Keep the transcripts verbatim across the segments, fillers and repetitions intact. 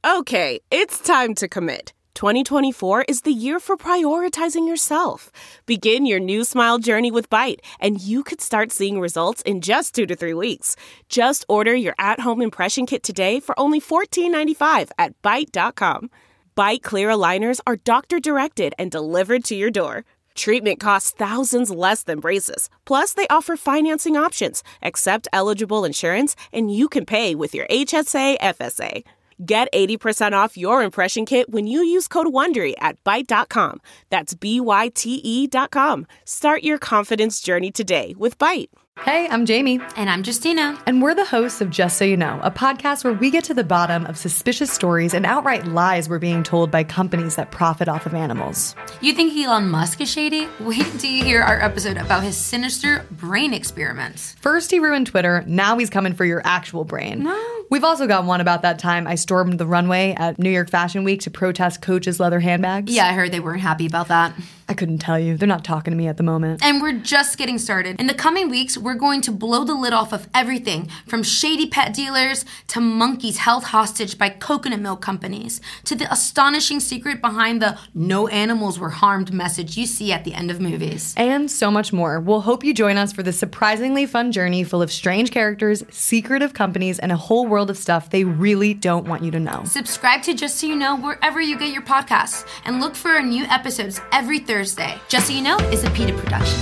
Okay, it's time to commit. twenty twenty-four is the year for prioritizing yourself. Begin your new smile journey with Byte, and you could start seeing results in just two to three weeks. Just order your at-home impression kit today for only fourteen ninety-five at byte dot com. Byte clear aligners are doctor-directed and delivered to your door. Treatment costs thousands less than braces. Plus, they offer financing options, accept eligible insurance, and you can pay with your H S A F S A. Get eighty percent off your impression kit when you use code WONDERY at byte dot com. That's B Y T E dot com. Start your confidence journey today with Byte. Hey, I'm Jamie. And I'm Justina. And we're the hosts of Just So You Know, a podcast where we get to the bottom of suspicious stories and outright lies we're being told by companies that profit off of animals. You think Elon Musk is shady? Wait until you hear our episode about his sinister brain experiments. First he ruined Twitter, now he's coming for your actual brain. No. We've also got one about that time I stormed the runway at New York Fashion Week to protest Coach's leather handbags. Yeah, I heard they weren't happy about that. I couldn't tell you. They're not talking to me at the moment. And we're just getting started. In the coming weeks, we're going to blow the lid off of everything from shady pet dealers to monkeys held hostage by coconut milk companies to the astonishing secret behind the no animals were harmed message you see at the end of movies. And so much more. We'll hope you join us for this surprisingly fun journey full of strange characters, secretive companies, and a whole world of stuff they really don't want you to know. Subscribe to Just So You Know wherever you get your podcasts and look for our new episodes every Thursday. Just So You Know is a PETA production.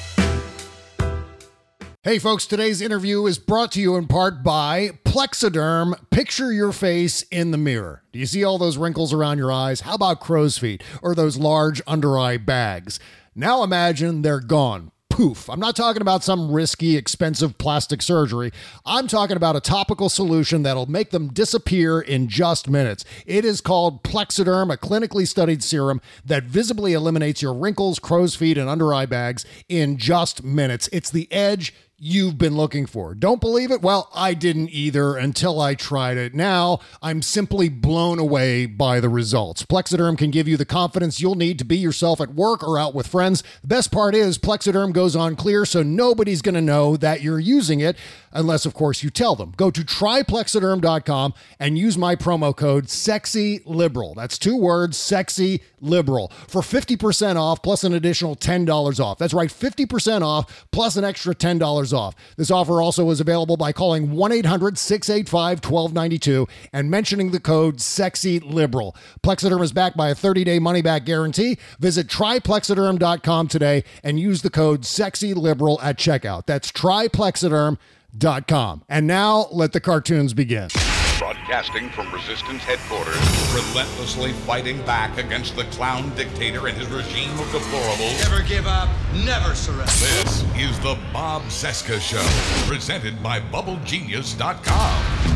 Hey folks, today's interview is brought to you in part by Plexiderm. Picture your face in the mirror. Do you see all those wrinkles around your eyes? How about crow's feet or those large under-eye bags? Now imagine they're gone. Poof. I'm not talking about some risky, expensive plastic surgery. I'm talking about a topical solution that'll make them disappear in just minutes. It is called Plexiderm, a clinically studied serum that visibly eliminates your wrinkles, crow's feet, and under-eye bags in just minutes. It's the edge you've been looking for. Don't believe it? Well, I didn't either until I tried it. Now, I'm simply blown away by the results. Plexiderm can give you the confidence you'll need to be yourself at work or out with friends. The best part is Plexiderm goes on clear, so nobody's going to know that you're using it, unless, of course, you tell them. Go to try plexiderm dot com and use my promo code SEXYLIBERAL. That's two words, SEXYLIBERAL, for fifty percent off plus an additional ten dollars off. That's right, fifty percent off plus an extra ten dollars off. This offer also is available by calling one eight hundred six eight five one two nine two and mentioning the code SEXYLIBERAL. Plexiderm is backed by a thirty-day money-back guarantee. Visit try plexiderm dot com today and use the code SEXYLIBERAL at checkout. That's try plexiderm dot com. And now, let the cartoons begin. Broadcasting from Resistance headquarters, relentlessly fighting back against the clown dictator and his regime of deplorables. Never give up, never surrender. This is the Bob Cesca Show, presented by bubble genius dot com.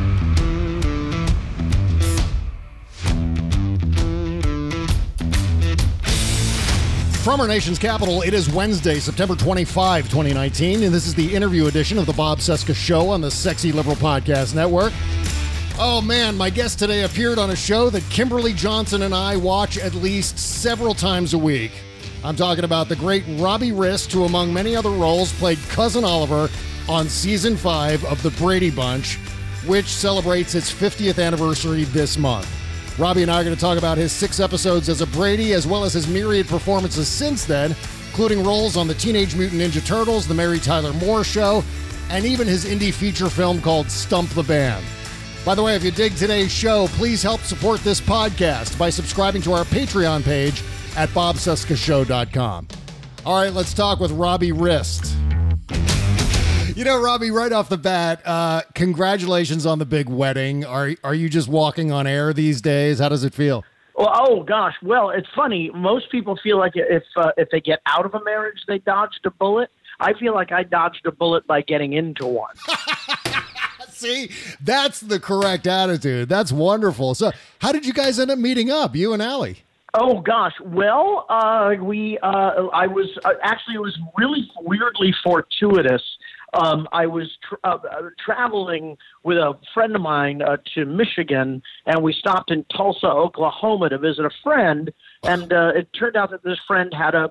From our nation's capital, it is Wednesday, September twenty-fifth, twenty nineteen, and this is the interview edition of the Bob Cesca Show on the Sexy Liberal Podcast Network. Oh man, my guest today appeared on a show that Kimberly Johnson and I watch at least several times a week. I'm talking about the great Robbie Rist, who among many other roles played Cousin Oliver on season five of The Brady Bunch, which celebrates its fiftieth anniversary this month. Robbie and I are going to talk about his six episodes as a Brady, as well as his myriad performances since then, including roles on the Teenage Mutant Ninja Turtles, The Mary Tyler Moore Show, and even his indie feature film called Stump the Band. By the way, if you dig today's show, please help support this podcast by subscribing to our Patreon page at bob cesca show dot com. All right, let's talk with Robbie Rist. You know, Robbie, right off the bat, uh, congratulations on the big wedding. Are are you just walking on air these days? How does it feel? Well, oh gosh. Well, it's funny. Most people feel like if uh, if they get out of a marriage, they dodged a bullet. I feel like I dodged a bullet by getting into one. See, that's the correct attitude. That's wonderful. So, how did you guys end up meeting up, you and Allie? Oh gosh. Well, uh, we uh, I was uh, actually it was really weirdly fortuitous. Um, I was tra- uh, traveling with a friend of mine uh, to Michigan, and we stopped in Tulsa, Oklahoma to visit a friend. And uh, it turned out that this friend had a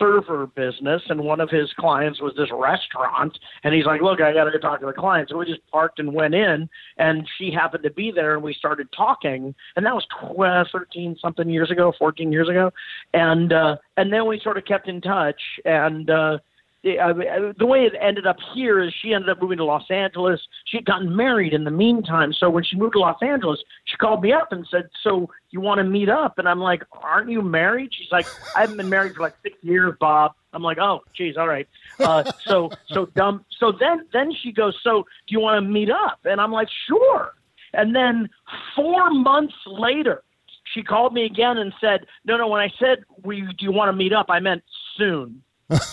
server business, and one of his clients was this restaurant. And he's like, look, I got to go talk to the client. So we just parked and went in, and she happened to be there, and we started talking. And that was twelve, thirteen something years ago, fourteen years ago. And uh, and then we sort of kept in touch. And uh, the, uh, the way it ended up here is she ended up moving to Los Angeles. She had gotten married in the meantime. So when she moved to Los Angeles, she called me up and said, so you want to meet up? And I'm like, aren't you married? She's like, I haven't been married for like six years, Bob. I'm like, oh, geez, all right. Uh, so so dumb. So then then she goes, so do you want to meet up? And I'm like, sure. And then four months later, she called me again and said, no, no, when I said, we, do you want to meet up, I meant soon.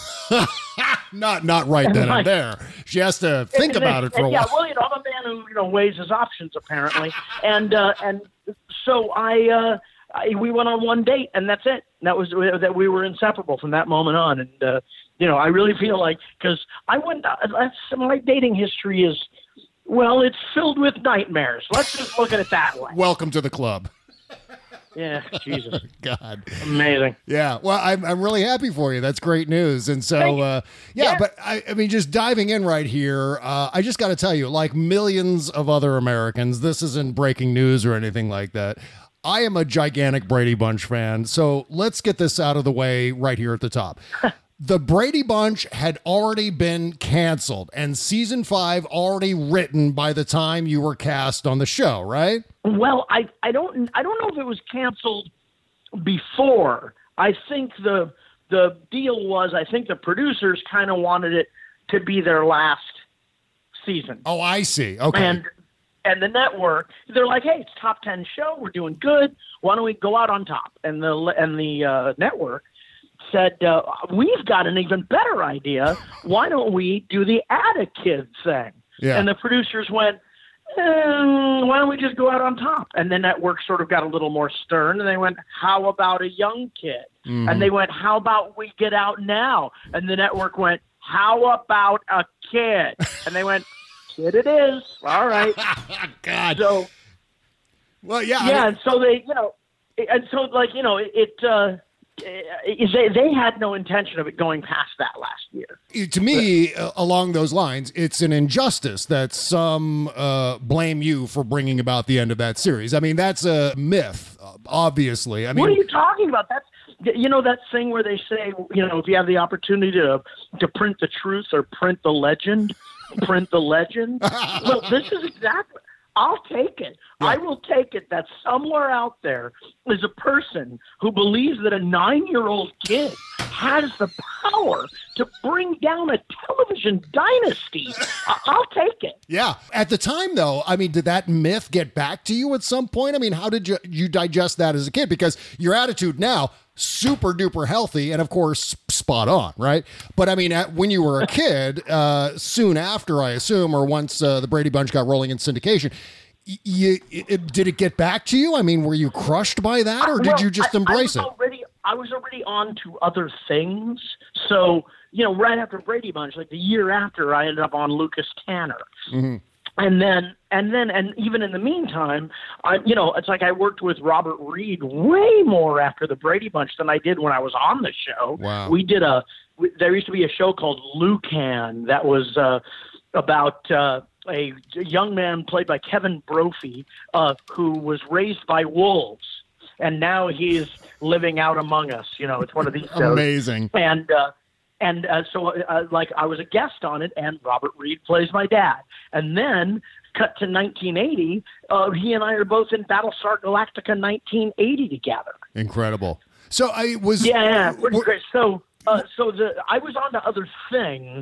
not not right then and there. She has to think and about then, it for a yeah, while. Well, you know, I'm a man who, you know, weighs his options, apparently. and uh, and so I, uh, I, we went on one date, and that's it. That was that we were inseparable from that moment on. And, uh, you know, I really feel like, because I went, uh, that's, my dating history is, well, it's filled with nightmares. Let's just look at it that way. Welcome to the club. Yeah, Jesus. God. Amazing. Yeah. Well, I'm, I'm really happy for you. That's great news. And so, uh, yeah, Yeah. but I, I mean, just diving in right here, uh, I just got to tell you, like millions of other Americans, this isn't breaking news or anything like that. I am a gigantic Brady Bunch fan. So let's get this out of the way right here at the top. The Brady Bunch had already been canceled and season five already written by the time you were cast on the show, right? Well, I, I don't I don't know if it was canceled before. I think the the deal was I think the producers kind of wanted it to be their last season. Oh, I see. Okay. And and the network, they're like, hey, it's top ten show, we're doing good. Why don't we go out on top? And the and the uh, network said, uh, we've got an even better idea. Why don't we do the Add a Kid thing? Yeah. And the producers went, um, why don't we just go out on top? And the network sort of got a little more stern, and they went, how about a young kid? Mm-hmm. And they went, how about we get out now? And the network went, how about a kid? And they went, kid it is. All right. God. So, well, yeah. yeah, I mean, and so they, you know, and so like, you know, it, it uh, they, they had no intention of it going past that last year. to me, uh, along those lines, it's an injustice that some uh, blame you for bringing about the end of that series. I mean, that's a myth, obviously. I mean, What are you talking about? That's, you know, that thing where they say, you know, if you have the opportunity to to print the truth or print the legend, print the legend. Well, this is exactly. I'll take it. Yeah. I will take it that somewhere out there is a person who believes that a nine-year-old kid has the power to bring down a television dynasty. I- I'll take it. yeah. At the time, though, I mean, did that myth get back to you at some point? I mean, how did you, you digest that as a kid? Because your attitude now, super duper healthy and, of course, spot on, right? But, I mean, at, when you were a kid, uh, soon after, I assume, or once uh, the Brady Bunch got rolling in syndication, you, it, did it get back to you? I mean, were you crushed by that, or did Well, you just I- embrace I was it? Already, I was already on to other things. So, you know, right after Brady Bunch, like the year after, I ended up on Lucas Tanner. Mm-hmm. And then, and then, and even in the meantime, I, you know, it's like I worked with Robert Reed way more after the Brady Bunch than I did when I was on the show. Wow. We did a, we, there used to be a show called Lucan that was uh, about uh, a young man played by Kevin Brophy uh, who was raised by wolves. And now he's living out among us. You know, it's one of these shows. Amazing. And, uh, And uh, so, uh, like, I was a guest on it, and Robert Reed plays my dad. And then, cut to nineteen eighty, uh, he and I are both in Battlestar Galactica nineteen eighty together. Incredible. So I was... Yeah, yeah, pretty w- great. So, uh, so the I was on to other things,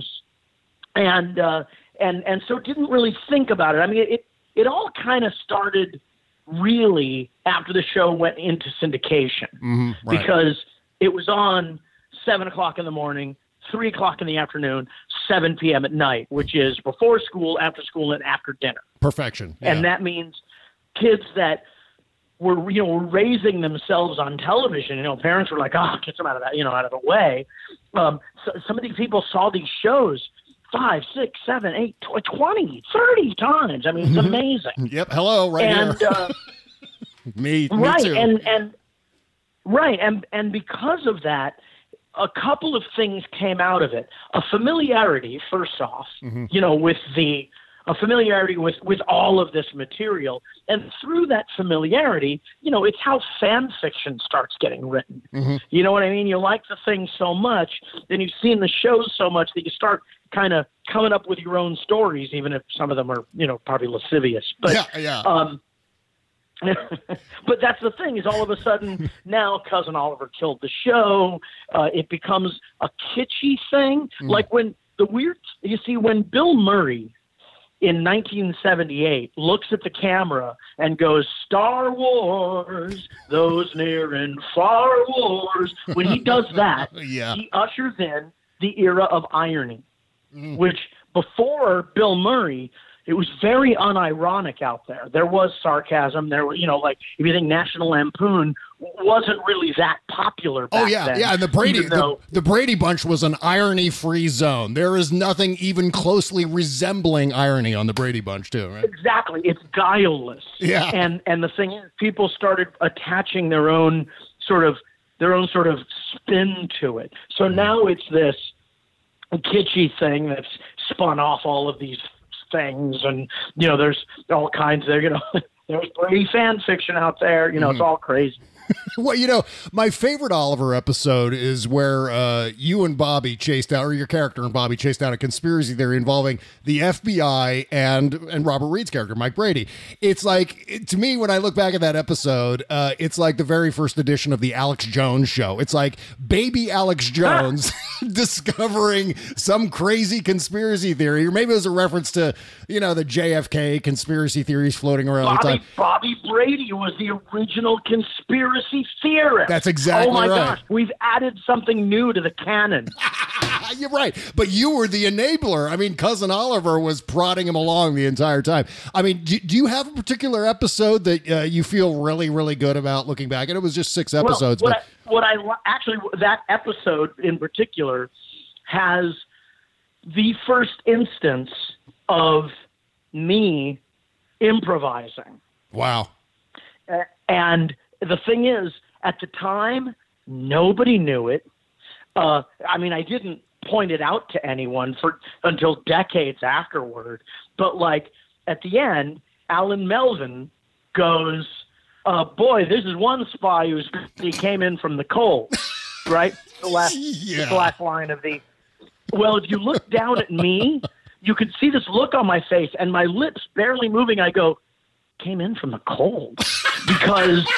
and uh, and and so didn't really think about it. I mean, it it all kind of started really after the show went into syndication, Mhm, right. because it was on seven o'clock in the morning, three o'clock in the afternoon, seven p.m. at night, which is before school, after school, and after dinner. Perfection. And Yeah. that means kids that were, you know, were raising themselves on television. You know, parents were like, "Oh, get them out of that, you know, out of the way." Um, so some of these people saw these shows five, six, seven, eight, tw- twenty, thirty times. I mean, it's amazing. Yep. Hello, right and here. uh, me, me right, too. and and right, and and because of that, a couple of things came out of it. A familiarity, first off, mm-hmm. you know, with the a familiarity with, with all of this material. And through that familiarity, you know, it's how fan fiction starts getting written. Mm-hmm. You know what I mean? You like the thing so much, then you've seen the shows so much that you start kind of coming up with your own stories, even if some of them are, you know, probably lascivious. But, yeah, yeah. Um, but that's the thing, is all of a sudden now Cousin Oliver killed the show. Uh, it becomes a kitschy thing. Mm. Like when the weird, you see, when Bill Murray in nineteen seventy-eight looks at the camera and goes, Star Wars, those near and far wars. When he does that, yeah. he ushers in the era of irony, mm. which before Bill Murray, it was very unironic out there. There was sarcasm. There were, you know, like if you think National Lampoon wasn't really that popular back Oh, yeah, then, yeah. And the Brady, though, the, the Brady Bunch was an irony-free zone. There is nothing even closely resembling irony on the Brady Bunch, too, right? Exactly. It's guileless. Yeah. And and the thing is, people started attaching their own sort of their own sort of spin to it. So mm. now it's this kitschy thing that's spun off all of these things, and you know, there's all kinds of, you know, there's Brady fan fiction out there. You know, mm-hmm. It's all crazy. Well, you know, my favorite Oliver episode is where uh, you and Bobby chased out, or your character and Bobby chased out a conspiracy theory involving the F B I and and Robert Reed's character, Mike Brady. It's like, it, to me, when I look back at that episode, uh, it's like the very first edition of the Alex Jones show. It's like baby Alex Jones discovering some crazy conspiracy theory, or maybe it was a reference to, you know, the J F K conspiracy theories floating around Bobby, the time. Bobby Brady was the original conspiracy theorist. That's exactly right. Oh my right. gosh, we've added something new to the canon. You're right, but you were the enabler. I mean, Cousin Oliver was prodding him along the entire time. I mean, do, do you have a particular episode that uh, you feel really, really good about looking back? And it was just six episodes. Well, what, but... I, what I actually, that episode in particular has the first instance of me improvising. Wow. Uh, and the thing is, at the time, nobody knew it. Uh, I mean, I didn't point it out to anyone for until decades afterward. But like at the end, Alan Melvin goes, uh, "Boy, this is one spy who's he came in from the cold." Right? The last, yeah. the last line of the. Well, if you look down at me, you could see this look on my face and my lips barely moving. I go, "Came in from the cold," because.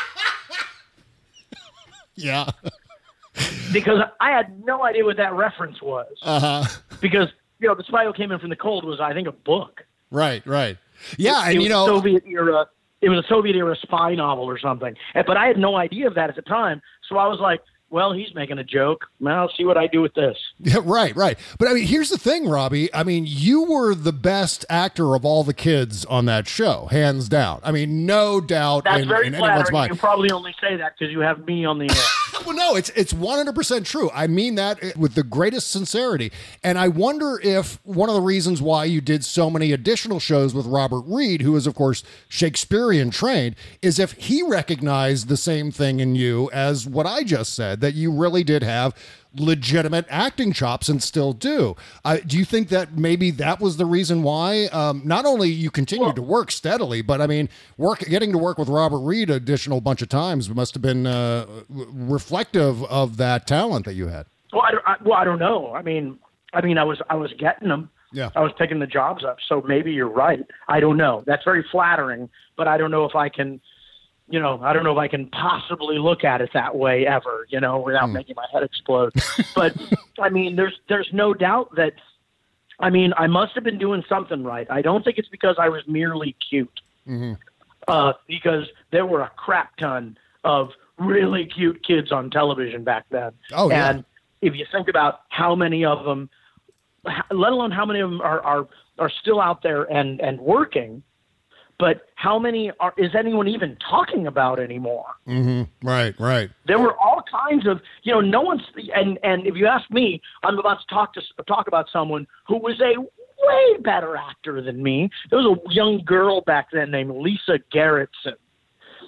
Yeah. Because I had no idea what that reference was. Uh-huh. Because, you know, The Spy Who Came In From the Cold was, I think, a book. Right, right. Yeah, it, and it you know, Soviet era. It was a Soviet era spy novel or something. And, but I had no idea of that at the time. So I was like, well, he's making a joke. Well, I'll see what I do with this. Yeah, right, right. But I mean, here's the thing, Robbie. I mean, you were the best actor of all the kids on that show, hands down. I mean, no doubt That's in, very in anyone's flattering. mind. You probably only say that because you have me on the air. Well, no, it's it's one hundred percent true. I mean that with the greatest sincerity. And I wonder if one of the reasons why you did so many additional shows with Robert Reed, who is, of course, Shakespearean trained, is if he recognized the same thing in you as what I just said, that you really did have legitimate acting chops and still do. Uh, do you think that maybe that was the reason why um, not only you continued well, to work steadily, but I mean, work getting to work with Robert Reed additional bunch of times must have been uh, reflective of that talent that you had? Well, I, I, well, I don't know. I mean, I mean, I was I was getting them. Yeah. I was picking the jobs up. So maybe you're right. I don't know. That's very flattering, but I don't know if I can. You know, I don't know if I can possibly look at it that way ever, you know, without mm. making my head explode. But, I mean, there's there's no doubt that, I mean, I must have been doing something right. I don't think it's because I was merely cute. Mm-hmm. Uh, because there were a crap ton of really cute kids on television back then. Oh, yeah. And if you think about how many of them, let alone how many of them are, are, are still out there and, and working, but how many are, is anyone even talking about anymore? Mm-hmm. Right, right. There were all kinds of, you know, no one's, and, and if you ask me, I'm about to talk to talk about someone who was a way better actor than me. There was a young girl back then named Lisa Gerritsen.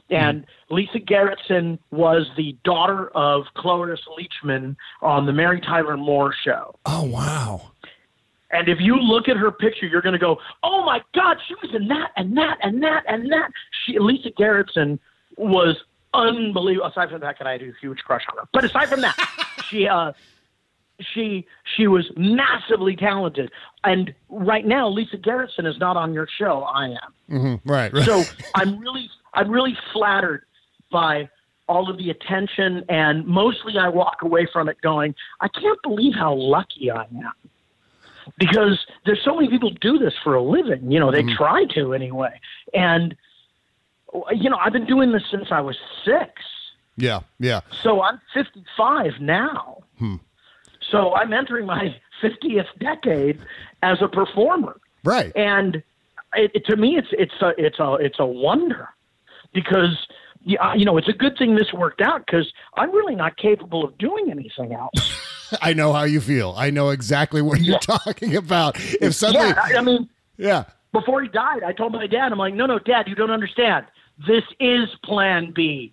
And Lisa Gerritsen was the daughter of Cloris Leachman on the Mary Tyler Moore Show. Oh, wow. And if you look at her picture, you're going to go, oh, my God, she was in that and that and that and that. She, Lisa Gerritsen was unbelievable. Aside from that, I had a huge crush on her. But aside from that, she uh, she she was massively talented. And right now, Lisa Gerritsen is not on your show. I am. Mm-hmm. Right, right. So I'm really I'm really flattered by all of the attention, and mostly I walk away from it going, I can't believe how lucky I am. Because there's so many people do this for a living. You know, they mm-hmm. try to anyway. And, you know, I've been doing this since I was six. Yeah, yeah. So I'm fifty-five now. Hmm. So I'm entering my fiftieth decade as a performer. Right. And it, it, to me, it's it's a it's a it's a wonder, because you know it's a good thing this worked out, because I'm really not capable of doing anything else. I know how you feel. I know exactly what you're yeah. talking about. If suddenly, yeah, I, I mean, yeah. Before he died, I told my dad, I'm like, no, no, Dad, you don't understand. This is Plan B.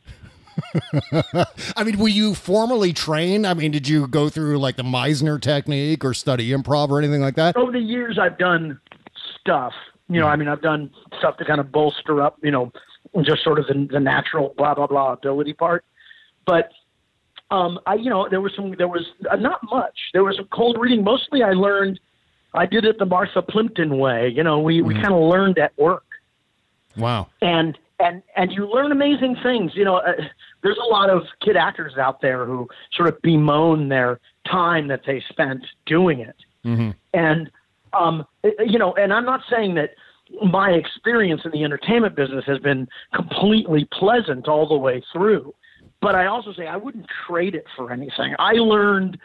I mean, were you formally trained? I mean, did you go through like the Meisner technique or study improv or anything like that? Over the years, I've done stuff. You know, I mean, I've done stuff to kind of bolster up, you know, just sort of the, the natural blah, blah, blah ability part. But, um, I, you know, there was some, there was uh, not much. There was some cold reading. Mostly I learned, I did it the Martha Plimpton way. You know, we, mm-hmm. we kind of learned at work. Wow. And, and, and you learn amazing things. You know, uh, there's a lot of kid actors out there who sort of bemoan their time that they spent doing it. Mm-hmm. And, um, you know, and I'm not saying that my experience in the entertainment business has been completely pleasant all the way through, but I also say I wouldn't trade it for anything. I learned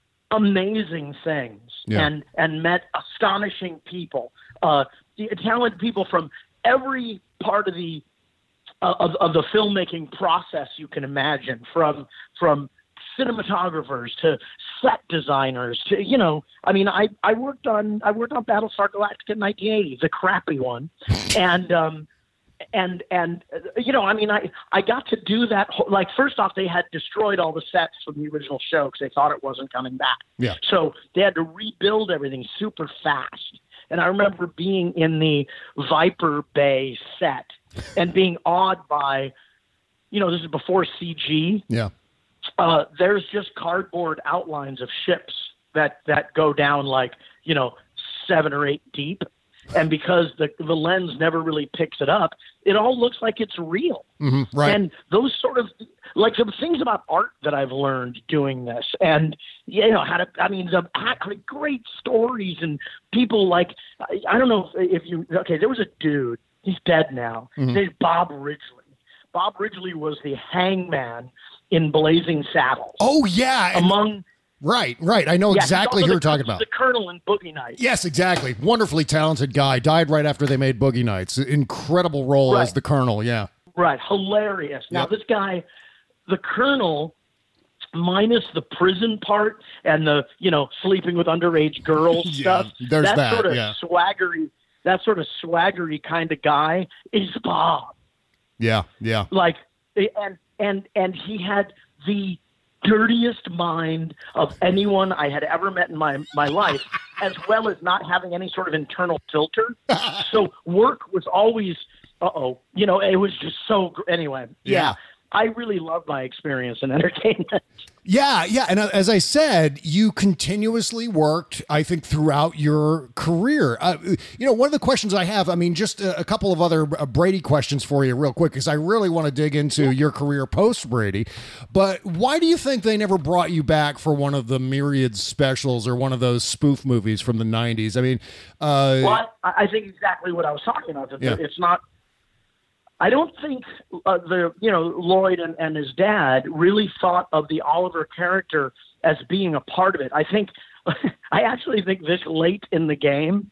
amazing things yeah. and, and met astonishing people, uh, talented people from every part of the, uh, of, of the filmmaking process you can imagine, from, from cinematographers to set designers to, you know, I mean, I, I worked on, I worked on Battlestar Galactica in nineteen eighty, the crappy one. And, um, and, and, uh, you know, I mean, I, I got to do that. Whole, like, first off, they had destroyed all the sets from the original show because they thought it wasn't coming back. Yeah. So they had to rebuild everything super fast. And I remember being in the Viper Bay set and being awed by, you know, this is before C G. Yeah. Uh, there's just cardboard outlines of ships that, that go down like, you know, seven or eight deep. And because the the lens never really picks it up, it all looks like it's real. Mm-hmm, right. And those sort of, like, the things about art that I've learned doing this, and, you know, how to, I mean, the I mean, great stories and people like, I, I don't know if, if you, okay, there was a dude, he's dead now, mm-hmm. his name's Bob Ridgely. Bob Ridgely was the hangman in Blazing Saddles. Oh, yeah. Among... Right, right. I know yeah, exactly who the, you're talking about. The Colonel in Boogie Nights. Yes, exactly. Wonderfully talented guy. Died right after they made Boogie Nights. Incredible role right. as the Colonel, yeah. Right, hilarious. Now, yep. this guy, the Colonel, minus the prison part and the, you know, sleeping with underage girls yeah, stuff, there's that, that sort of yeah. swaggery, that sort of swaggery kind of guy is Bob. Yeah, yeah. Like, and and and he had the dirtiest mind of anyone I had ever met in my, my life, as well as not having any sort of internal filter. So work was always, uh-oh, you know, it was just so, gr- anyway, yeah. yeah. I really love my experience in entertainment. Yeah, yeah. And as I said, you continuously worked, I think, throughout your career. Uh, you know, one of the questions I have, I mean, just a, a couple of other Brady questions for you real quick, because I really want to dig into your career post-Brady. But why do you think they never brought you back for one of the myriad specials or one of those spoof movies from the nineties? I mean... Uh, well, I, I think exactly what I was talking about. It's, yeah. it's not... I don't think uh, the you know Lloyd and, and his dad really thought of the Oliver character as being a part of it. I think I actually think this late in the game,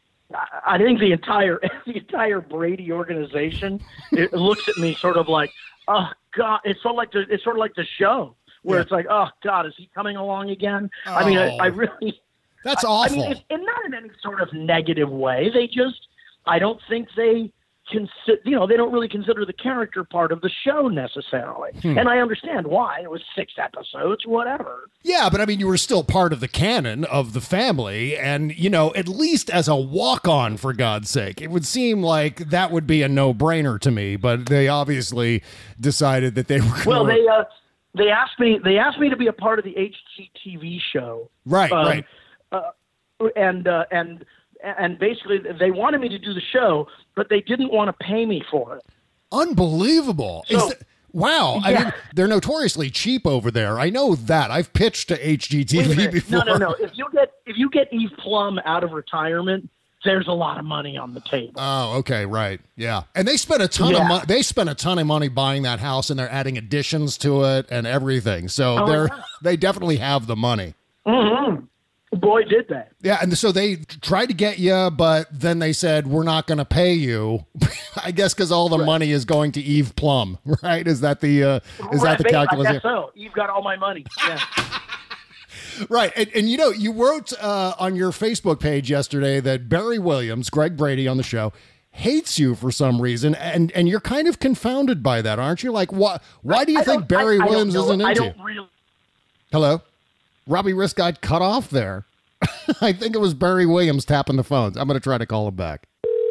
I think the entire the entire Brady organization it looks at me sort of like, oh God, it's sort of like the it's sort of like the show where yeah. it's like, oh God, is he coming along again? Oh, I mean, I, I really that's I, awful. I mean, it's, and not in any sort of negative way. They just I don't think they. consider, you know, they don't really consider the character part of the show necessarily. Hmm. And I understand why. It was six episodes, whatever. Yeah, but I mean, you were still part of the canon of the family, and, you know, at least as a walk-on, for God's sake. It would seem like that would be a no-brainer to me, but they obviously decided that they were going Well, they, uh, they asked me, they asked me to be a part of the H G T V show. Right, um, right. Uh, and, uh, and, And basically, they wanted me to do the show, but they didn't want to pay me for it. Unbelievable. So, Is th- wow. Yeah. I mean, they're notoriously cheap over there. I know that. I've pitched to H G T V before. No, no, no. If you get if you get Eve Plum out of retirement, there's a lot of money on the table. Oh, okay, right. Yeah. And they spent a ton yeah. of money. They spent a ton of money buying that house, and they're adding additions to it and everything. So oh, they're yeah. they definitely have the money. Mm-hmm. Boy, did they. Yeah, and so they tried to get you, but then they said, we're not going to pay you. I guess because all the right. money is going to Eve Plum, right? Is that the uh, is right, that the calculus? I guess so. You've got all my money. Yeah. Right. And, and, you know, you wrote uh, on your Facebook page yesterday that Barry Williams, Greg Brady on the show, hates you for some reason. And, and you're kind of confounded by that, aren't you? Like, why, why do you I think Barry I, I Williams isn't into I you? don't really. Hello? Robbie Risk got cut off there. I think it was Barry Williams tapping the phones. I'm going to try to call him back.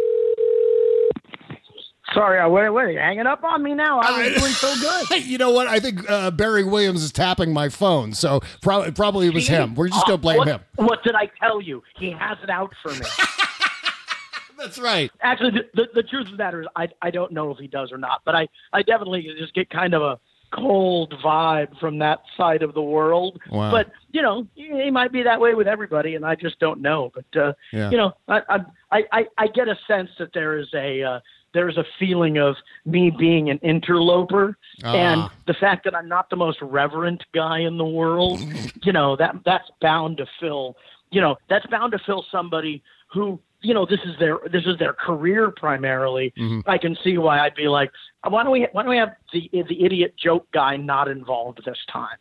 Sorry, wait, wait, hanging up on me now. I was doing so good. You know what? I think uh, Barry Williams is tapping my phone, so probably probably it was him. We're just going to blame what, him. What did I tell you? He has it out for me. That's right. Actually, the, the, the truth of the matter is I, I don't know if he does or not, but I, I definitely just get kind of a cold vibe from that side of the world. Wow. But, you know, he might be that way with everybody, and I just don't know. But, uh, Yeah. you know, I, I, I, I get a sense that there is a uh, there's a feeling of me being an interloper, Ah. and the fact that I'm not the most reverent guy in the world, you know, that that's bound to fill, you know, that's bound to fill somebody who, you know, this is their this is their career primarily. Mm-hmm. I can see why I'd be like, why don't we why don't we have the the idiot joke guy not involved this time?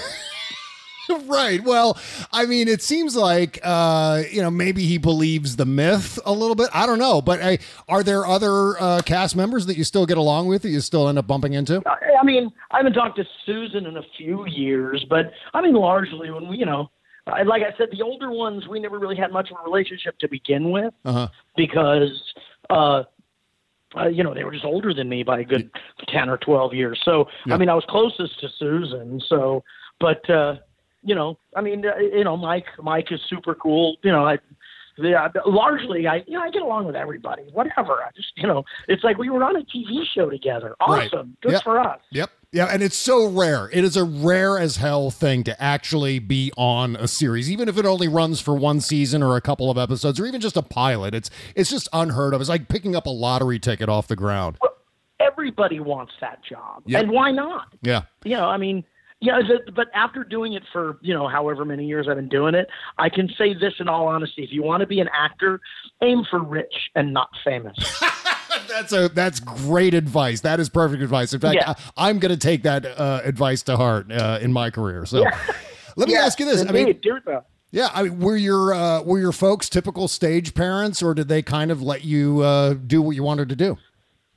Right. Well, I mean, it seems like, uh, you know, maybe he believes the myth a little bit. I don't know. But uh, are there other uh, cast members that you still get along with that you still end up bumping into? I mean, I haven't talked to Susan in a few years, but I mean, largely when we, you know, I- like I said, the older ones, we never really had much of a relationship to begin with Uh-huh. because, uh, uh, you know, they were just older than me by a good ten or twelve years. So, Yeah. I mean, I was closest to Susan. So, but, uh, you know, I mean, uh, you know, Mike, Mike is super cool. You know, I, yeah, largely, I, you know, I get along with everybody, whatever. I just, you know, it's like we were on a T V show together. Right. Awesome. Good Yep. for us. Yep. Yeah. And it's so rare. It is a rare as hell thing to actually be on a series, even if it only runs for one season or a couple of episodes or even just a pilot. It's, it's just unheard of. It's like picking up a lottery ticket off the ground. Everybody wants that job. Yep. And why not? Yeah. You know, I mean, yeah, the, but after doing it for, you know, however many years I've been doing it, I can say this in all honesty. If you want to be an actor, aim for rich and not famous. That's a that's great advice. That is perfect advice. In fact, Yeah. I, I'm going to take that uh, advice to heart uh, in my career. So, Yeah. let me Yeah, ask you this: I indeed, mean, do that. yeah, I mean, were your uh, were your folks typical stage parents, or did they kind of let you uh, do what you wanted to do?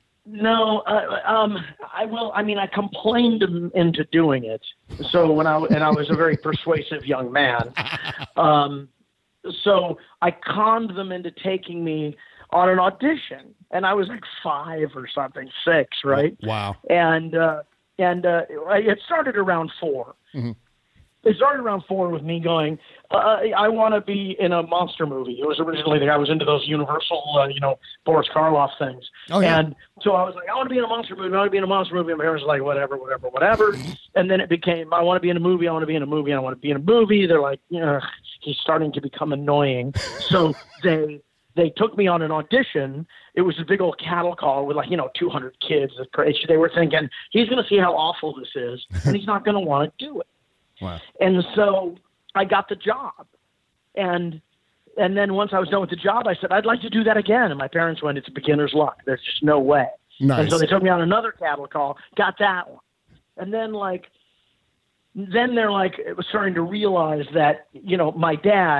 No, uh, um, I will. I mean, I complained them into doing it. So when I and I was a very persuasive young man, um, so I conned them into taking me on an audition, and I was like five or something, six, right? Wow. And uh, and uh, it started around four. Mm-hmm. It started around four with me going, uh, I want to be in a monster movie. It was originally the I was into those Universal, uh, you know, Boris Karloff things. Oh, yeah. And so I was like, I want to be in a monster movie. I want to be in a monster movie. And my parents were like, whatever, whatever, whatever. And then it became, I want to be in a movie. I want to be in a movie. I want to be in a movie. They're like, yeah, he's starting to become annoying. So they they took me on an audition. It was a big old cattle call with like, you know, two hundred kids. They were thinking, he's going to see how awful this is, and he's not going to want to do it. Wow. And so I got the job. And and then once I was done with the job, I said, I'd like to do that again. And my parents went, it's beginner's luck. There's just no way. Nice. And so they took me on another cattle call, got that one. And then like, then they're like, it was starting to realize that, you know, my dad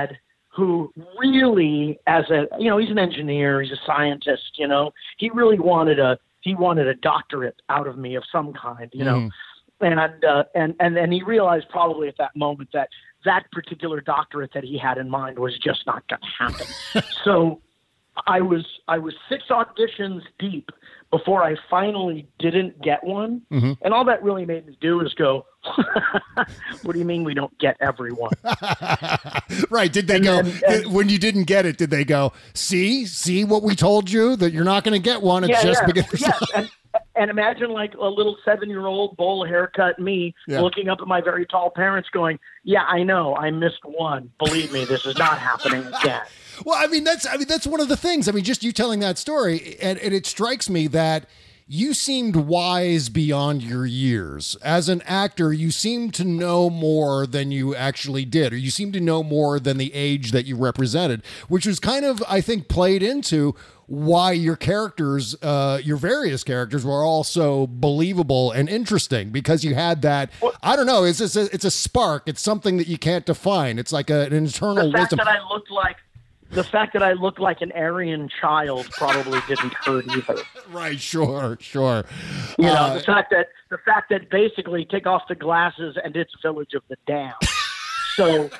who really, as a, you know, he's an engineer, he's a scientist, you know, he really wanted a, he wanted a doctorate out of me of some kind, you know, mm. and, uh, and, and, and he realized probably at that moment that that particular doctorate that he had in mind was just not going to happen. So I was, I was six auditions deep before I finally didn't get one. Mm-hmm. And all that really made me do is go, what do you mean we don't get everyone? Right. Did they and go, then, and, when you didn't get it, did they go, see, see what we told you, that you're not going to get one? It's yeah, just yeah, because. Yeah. and, and imagine like a little seven-year-old bowl haircut me yeah. looking up at my very tall parents going, yeah, I know, I missed one. Believe me, this is not happening again. Well, I mean, that's I mean, that's one of the things. I mean, just you telling that story, and, and it strikes me that you seemed wise beyond your years. As an actor, you seemed to know more than you actually did, or you seemed to know more than the age that you represented, which was kind of, I think, played into why your characters, uh, your various characters, were all so believable and interesting, because you had that, I don't know, it's, it's, a, it's a spark. It's something that you can't define. It's like a, an internal the fact wisdom. That I looked like The fact that I looked like an Aryan child probably didn't hurt either. Right, sure, sure. You know, uh, the fact that the fact that basically take off the glasses and it's Village of the Damned. So,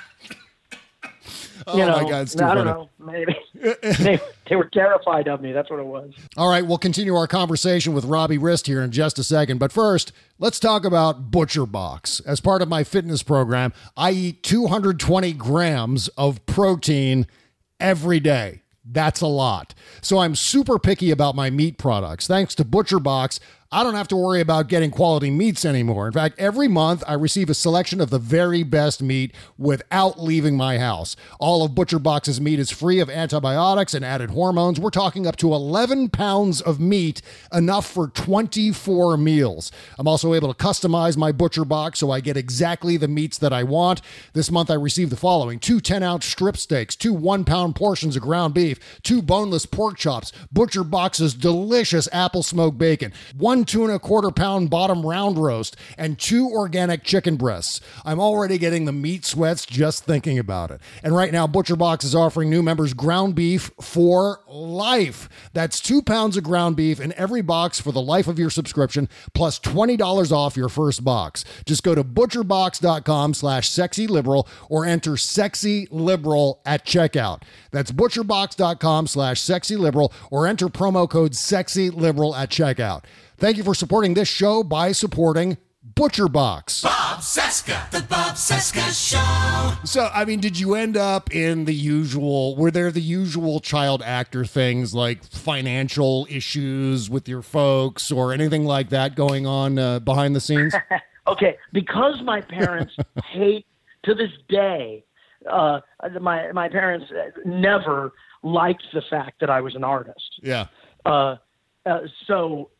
oh you know, my God, it's too I don't funny. know, maybe they, they were terrified of me. That's what it was. All right, we'll continue our conversation with Robbie Rist here in just a second. But first, let's talk about ButcherBox. As part of my fitness program, I eat two hundred twenty grams of protein every day. That's a lot. So I'm super picky about my meat products. Thanks to ButcherBox, I don't have to worry about getting quality meats anymore. In fact, every month I receive a selection of the very best meat without leaving my house. All of ButcherBox's meat is free of antibiotics and added hormones. We're talking up to eleven pounds of meat, enough for twenty-four meals. I'm also able to customize my ButcherBox so I get exactly the meats that I want. This month I received the following: two ten-ounce strip steaks, two one-pound portions of ground beef, two boneless pork chops, ButcherBox's delicious apple smoked bacon, one two and a quarter pound bottom round roast, and two organic chicken breasts. I'm already getting the meat sweats just thinking about it. And right now, ButcherBox is offering new members ground beef for life. That's two pounds of ground beef in every box for the life of your subscription, plus twenty dollars off your first box. Just go to butcherbox.com slash sexyliberal or enter sexyliberal at checkout. That's butcherbox.com slash sexyliberal or enter promo code sexyliberal at checkout. Thank you for supporting this show by supporting ButcherBox. Bob Cesca, the Bob Cesca Show. So, I mean, did you end up in the usual, were there the usual child actor things like financial issues with your folks or anything like that going on uh, behind the scenes? Okay, because my parents hate, to this day, uh, my, my parents never liked the fact that I was an artist. Yeah. Uh, uh, so...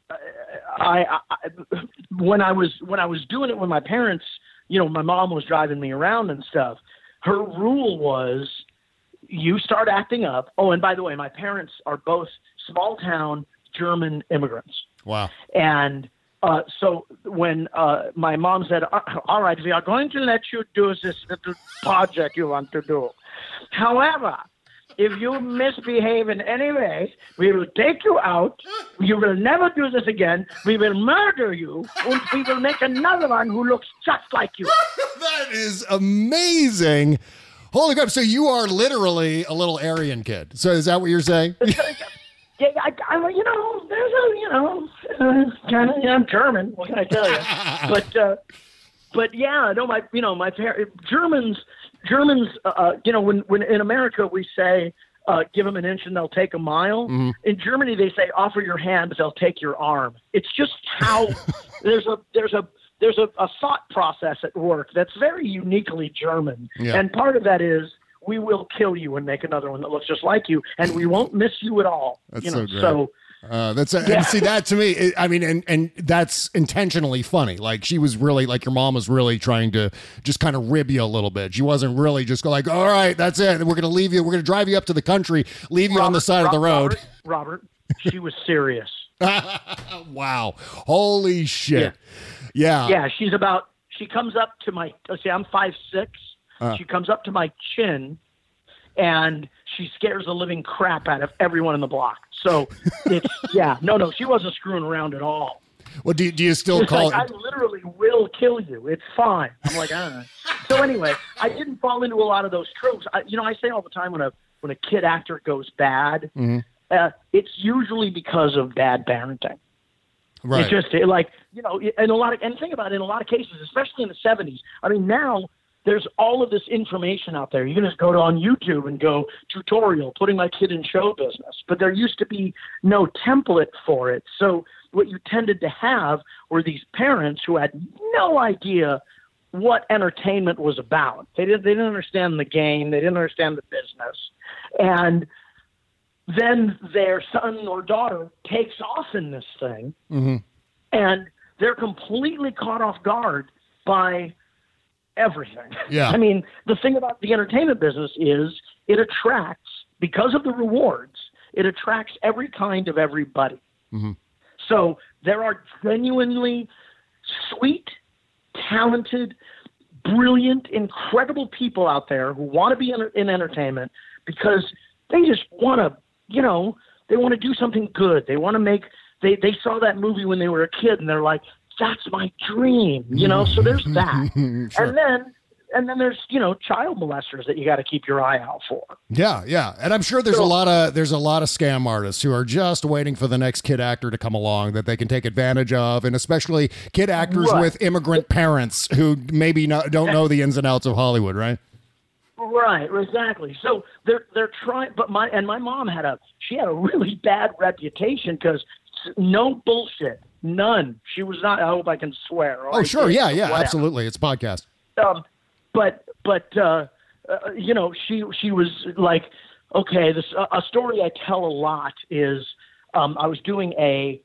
I, I when I was when I was doing it with my parents, you know, my mom was driving me around and stuff. Her rule was, you start acting up. Oh, and by the way, my parents are both small town German immigrants. Wow. And uh, so when uh, my mom said, "All right, we are going to let you do this little project you want to do. However, if you misbehave in any way, we will take you out. You will never do this again. We will murder you, and we will make another one who looks just like you." That is amazing. Holy crap. So you are literally a little Aryan kid. So is that what you're saying? Yeah, I, I, you know, there's a, you know, uh, kind of, yeah, I'm German. What can I tell you? but, uh, but yeah, no, my, you know, my parents, Germans, Germans, uh, you know, when, when in America we say, uh, give them an inch and they'll take a mile. Mm-hmm. In Germany, they say, offer your hand, but they'll take your arm. It's just how there's a, there's a, there's a, a thought process at work that's very uniquely German. Yeah. And part of that is, we will kill you and make another one that looks just like you, and we won't miss you at all. That's you know? so great. So, Uh, that's a, Yeah. and see that to me. It, I mean, and and that's intentionally funny. Like she was really like your mom was really trying to just kind of rib you a little bit. She wasn't really just go like, all right, that's it. We're gonna leave you. We're gonna drive you up to the country, leave you Robert, on the side Robert, of the road. Robert, Robert, she was serious. Wow, holy shit. Yeah. Yeah, she's about. She comes up to my. Let's see, I'm five six. Uh. She comes up to my chin, and she scares the living crap out of everyone in the block. So it's, yeah, no, no, she wasn't screwing around at all. Well, do, do you still It's call like, it? I literally will kill you. It's fine. I'm like, I don't know. So anyway, I didn't fall into a lot of those tropes. I, you know, I say all the time when a when a kid actor goes bad, Mm-hmm. uh, it's usually because of bad parenting. Right. It's just it, like, you know, in a lot of, and think about it, in a lot of cases, especially in the seventies. I mean, now there's all of this information out there. You can just go to on YouTube and go tutorial, putting my kid in show business. But there used to be no template for it. So what you tended to have were these parents who had no idea what entertainment was about. They didn't, they didn't understand the game. They didn't understand the business. And then their son or daughter takes off in this thing, Mm-hmm. and they're completely caught off guard by everything. Yeah. I mean, the thing about the entertainment business is it attracts, because of the rewards, it attracts every kind of everybody. Mm-hmm. So there are genuinely sweet, talented, brilliant, incredible people out there who want to be in, in entertainment because they just want to, you know, they want to do something good. They want to make, they, they saw that movie when they were a kid and they're like, that's my dream, you know? So there's that. Sure. And then, and then there's, you know, child molesters that you got to keep your eye out for. Yeah, yeah, and I'm sure there's So- a lot of there's a lot of scam artists who are just waiting for the next kid actor to come along that they can take advantage of, and especially kid actors Right. with immigrant parents who maybe not, don't know the ins and outs of Hollywood, right? Right, exactly. So they're they're trying, but my and my mom had a she had a really bad reputation because no bullshit, none. She was not. I hope I can swear. Oh, sure, yeah, yeah, Whatever. absolutely. It's a podcast. Um, but but uh, uh, you know, she she was like, okay, this uh, a story I tell a lot is um, I was doing a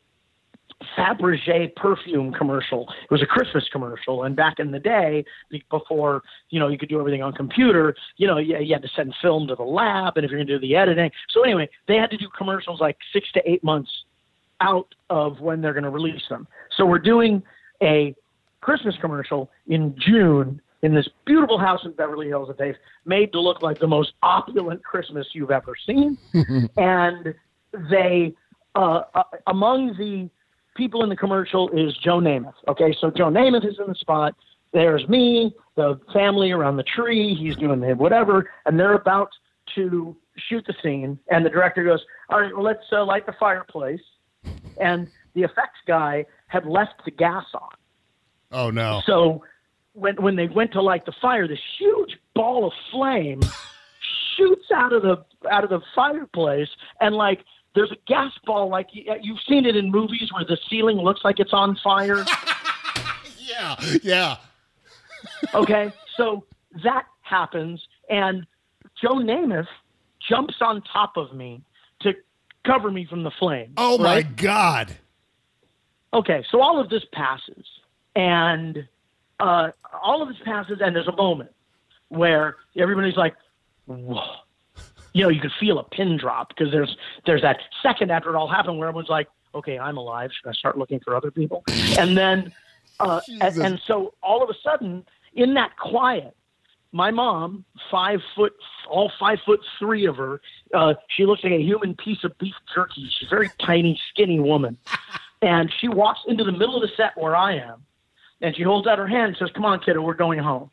Fabergé perfume commercial. It was a Christmas commercial, and back in the day, be- before you know you could do everything on computer, you know you, you had to send film to the lab, and if you're going to do the editing, so anyway, they had to do commercials like six to eight months out of when they're going to release them. So we're doing a Christmas commercial in June in this beautiful house in Beverly Hills that they've made to look like the most opulent Christmas you've ever seen, and they uh, uh, among the people in the commercial is Joe Namath. Okay, so Joe Namath is in the spot. There's me, the family around the tree. He's doing the whatever, and they're about to shoot the scene. And the director goes, "All right, well, let's uh, light the fireplace." And the effects guy had left the gas on. Oh no! So when when they went to light the fire, this huge ball of flame shoots out of the out of the fireplace, and like. There's a gas ball, like you've seen it in movies where the ceiling looks like it's on fire. Yeah, yeah. Okay, so that happens, and Joe Namath jumps on top of me to cover me from the flame. Oh my right? God! Okay, so all of this passes, and uh, all of this passes, and there's a moment where everybody's like, whoa. You know, you could feel a pin drop because there's there's that second after it all happened where everyone's like, okay, I'm alive. Should I start looking for other people? And then, uh, and, and so all of a sudden, in that quiet, my mom, five foot, all five foot three of her, uh, she looks like a human piece of beef jerky. She's a very tiny, skinny woman. And she walks into the middle of the set where I am, and she holds out her hand and says, come on, kiddo, we're going home.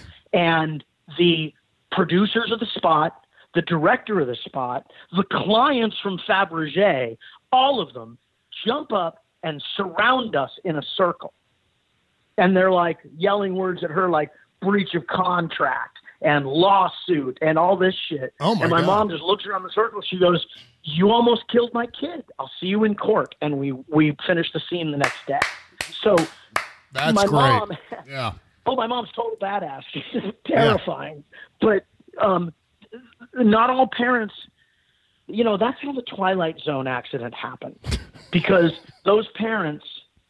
And the producers of the spot, the director of the spot, the clients from Fabergé, all of them jump up and surround us in a circle. And they're like yelling words at her like breach of contract and lawsuit and all this shit. Oh my and my God. mom just looks around the circle. She goes, you almost killed my kid. I'll see you in court. And we, we finished the scene the next day. So That's my great. mom, Yeah. oh, my mom's total badass. She's terrifying. But, um, not all parents, you know, that's how the Twilight Zone accident happened because those parents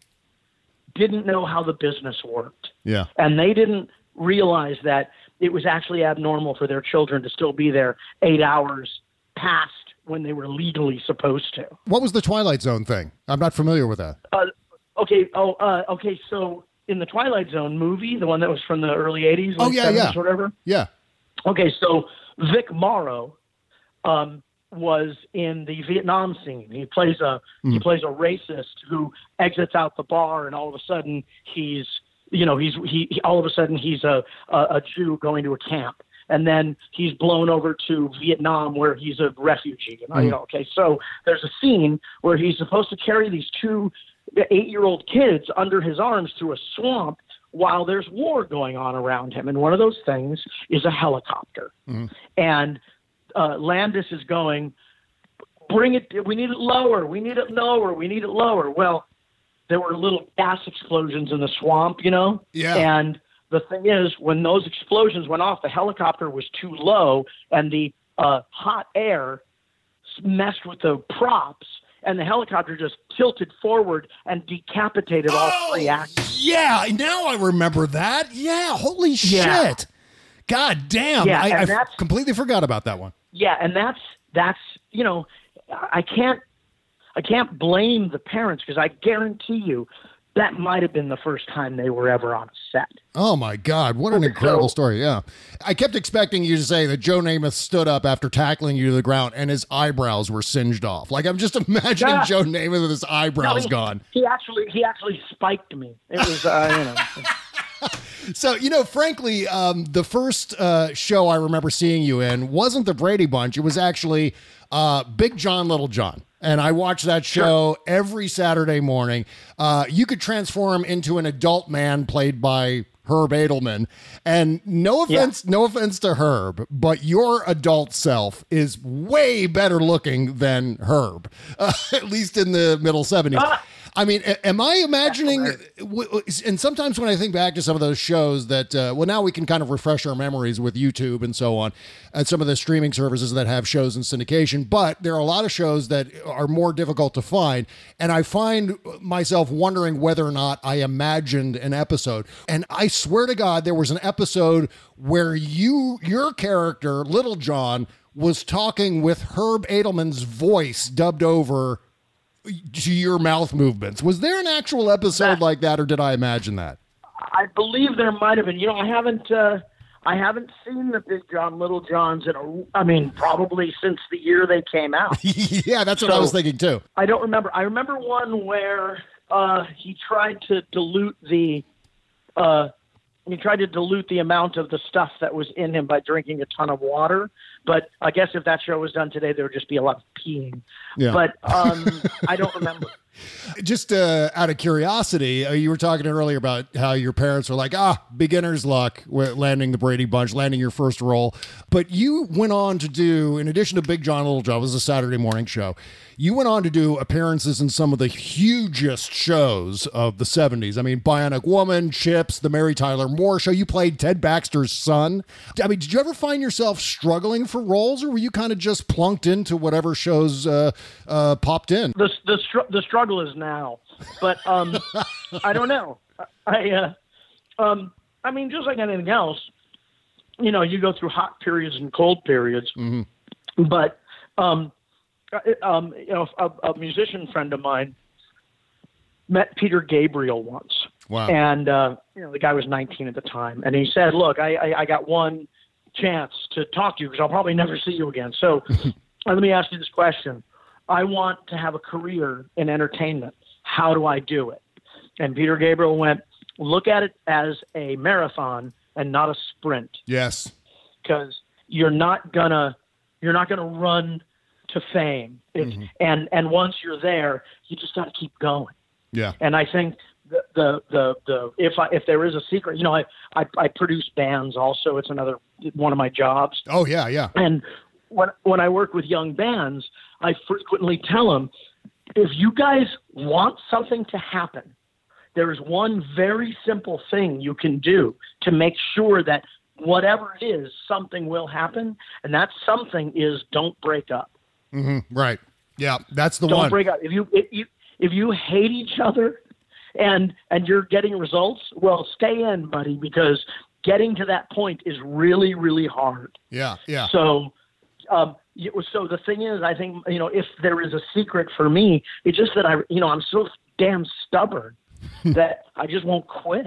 didn't know how the business worked. Yeah. And they didn't realize that it was actually abnormal for their children to still be there eight hours past when they were legally supposed to. What was the Twilight Zone thing? I'm not familiar with that. Uh, okay. Oh, uh, okay. So in the Twilight Zone movie, the one that was from the early eighties, Oh, like yeah, seventies yeah. or whatever. Yeah. Okay. So Vic Morrow um, was in the Vietnam scene. He plays a mm. he plays a racist who exits out the bar, and all of a sudden he's you know he's he, he all of a sudden he's a, a a Jew going to a camp, and then he's blown over to Vietnam where he's a refugee. You know, mm. you know okay, so there's a scene where he's supposed to carry these two eight-year-old kids under his arms through a swamp while there's war going on around him, and one of those things is a helicopter, mm. and Uh, Landis is going, bring it, we need it lower, we need it lower, we need it lower. Well, there were little gas explosions in the swamp, you know? Yeah. And the thing is, when those explosions went off, the helicopter was too low, and the uh, hot air messed with the props, and the helicopter just tilted forward and decapitated all oh, three actors. Yeah, now I remember that. Yeah, holy yeah. shit. God damn, yeah, I, I that's, completely forgot about that one. Yeah, and that's that's you know, I can't I can't blame the parents because I guarantee you that might have been the first time they were ever on a set. Oh my God, what an incredible story! Yeah, I kept expecting you to say that Joe Namath stood up after tackling you to the ground and his eyebrows were singed off. Like I'm just imagining yeah. Joe Namath with his eyebrows no, he, gone. He actually he actually spiked me. It was uh, you know. So, you know, frankly, um, the first uh, show I remember seeing you in wasn't the Brady Bunch. It was actually uh, Big John, Little John. And I watched that show sure. every Saturday morning. Uh, you could transform into an adult man played by Herb Edelman. And no offense, yeah. no offense to Herb, but your adult self is way better looking than Herb, uh, at least in the middle seventies. Ah. I mean, am I imagining, and sometimes when I think back to some of those shows that, uh, well, now we can kind of refresh our memories with YouTube and so on, and some of the streaming services that have shows in syndication, but there are a lot of shows that are more difficult to find, and I find myself wondering whether or not I imagined an episode. And I swear to God, there was an episode where you, your character, Little John, was talking with Herb Edelman's voice dubbed over to your mouth movements. Was there an actual episode that, like that, or did I imagine that? I believe there might have been. You know, I haven't, uh, I haven't seen the Big John, Little Johns in a, I mean, probably since the year they came out. Yeah, that's what so, I was thinking too. I don't remember. I remember one where uh, he tried to dilute the, uh, he tried to dilute the amount of the stuff that was in him by drinking a ton of water. But I guess if that show was done today, there would just be a lot of peeing. Yeah. But um, I don't remember. Just uh, out of curiosity, uh, you were talking earlier about how your parents were like, ah, beginner's luck with landing the Brady Bunch, landing your first role. But you went on to do, in addition to Big John, Little John, it was a Saturday morning show. You went on to do appearances in some of the hugest shows of the seventies. I mean, Bionic Woman, Chips, The Mary Tyler Moore Show. You played Ted Baxter's son. I mean, did you ever find yourself struggling for roles, or were you kind of just plunked into whatever shows uh, uh, popped in? The the, str- the struggle is now, but um, I don't know. I uh, um, I mean, just like anything else, you know, you go through hot periods and cold periods, mm-hmm. but um. Um, you know, a, a musician friend of mine met Peter Gabriel once. Wow. And, uh, you know, the guy was nineteen at the time. And he said, look, I, I, I got one chance to talk to you because I'll probably never see you again. So let me ask you this question. I want to have a career in entertainment. How do I do it? And Peter Gabriel went, look at it as a marathon and not a sprint. Yes. Because you're not gonna, you're not gonna run to fame. Mm-hmm. And, and once you're there, you just got to keep going. Yeah. And I think the, the, the, the, if I, if there is a secret, you know, I, I, I produce bands also. It's another, one of my jobs. Oh yeah. Yeah. And when, when I work with young bands, I frequently tell them, if you guys want something to happen, there is one very simple thing you can do to make sure that whatever it is, something will happen. And that something is don't break up. Mm-hmm. Right. Yeah, that's the Don't one. Don't break up. If you if you if you hate each other, and and you're getting results, well, stay in, buddy, because getting to that point is really really hard. Yeah. Yeah. So, um, it was, so the thing is, I think you know, if there is a secret for me, it's just that I you know I'm so damn stubborn that I just won't quit.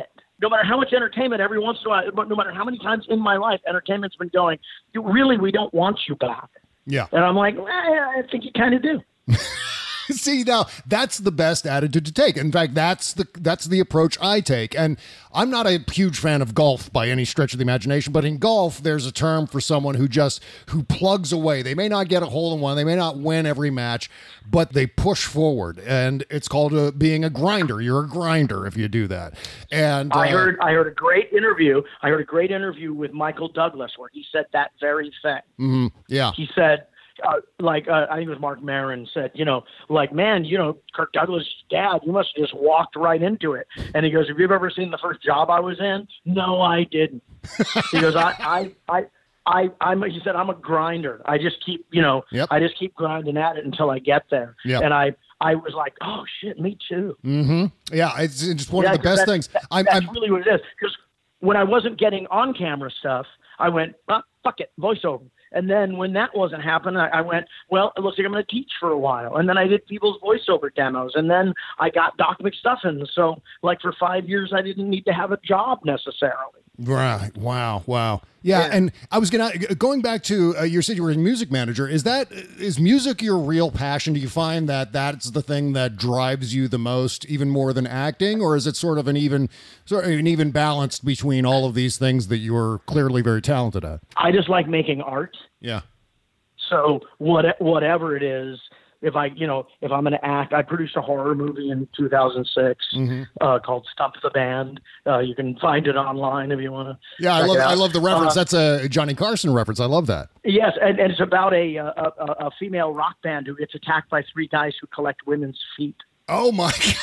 no matter how much entertainment, every once in a while, no matter how many times in my life, entertainment's been going, really, we don't want you back. Yeah. And I'm like, well, I think you kind of do. See, now that's the best attitude to take. In fact, that's the that's the approach I take. And I'm not a huge fan of golf by any stretch of the imagination, but in golf, there's a term for someone who just who plugs away. They may not get a hole in one, they may not win every match, but they push forward, and it's called a, being a grinder. You're a grinder if you do that. And I uh, heard I heard a great interview. I heard a great interview with Michael Douglas where he said that very thing. Mm-hmm, yeah. He said. Uh, like uh, I think it was Mark Maron said, you know, like, man, you know, Kirk Douglas' dad, you must have just walked right into it. And he goes, have you ever seen the first job I was in? No, I didn't. He goes, I, I, I, I, I'm, he said, I'm a grinder. I just keep, you know, yep. I just keep grinding at it until I get there. Yep. And I, I was like, oh shit, me too. Mm-hmm. Yeah. It's just one yeah, of the best that's, things. That, I'm, that's I'm, really what it is. Because when I wasn't getting on camera stuff, I went, oh, fuck it, voiceover. And then when that wasn't happening, I, I went, well, it looks like I'm going to teach for a while. And then I did people's voiceover demos. And then I got Doc McStuffin. So, like, for five years, I didn't need to have a job necessarily. Right. Wow. Wow. Yeah. yeah. And I was going to, going back to, uh, you said you were a music manager. Is that, is music your real passion? Do you find that that's the thing that drives you the most, even more than acting? Or is it sort of an even, sort of an even balance between all of these things that you're clearly very talented at? I just like making art. Yeah. So what, whatever it is, if I, you know, if I'm going to act, I produced a horror movie in two thousand six mm-hmm. uh, called Stump the Band. Uh, you can find it online if you want to. Yeah, I love, I love the reference. Uh, That's a Johnny Carson reference. I love that. Yes, and, and it's about a, a a female rock band who gets attacked by three guys who collect women's feet. Oh my God.